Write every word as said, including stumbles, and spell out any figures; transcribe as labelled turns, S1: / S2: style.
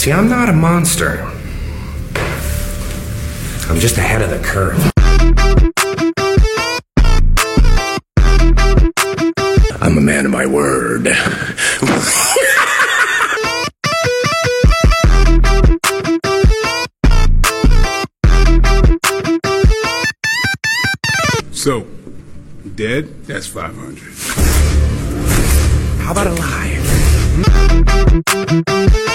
S1: See, I'm not a monster. I'm just ahead of the curve. I'm a man of my word.
S2: So, dead? That's five hundred.
S1: How about a lie?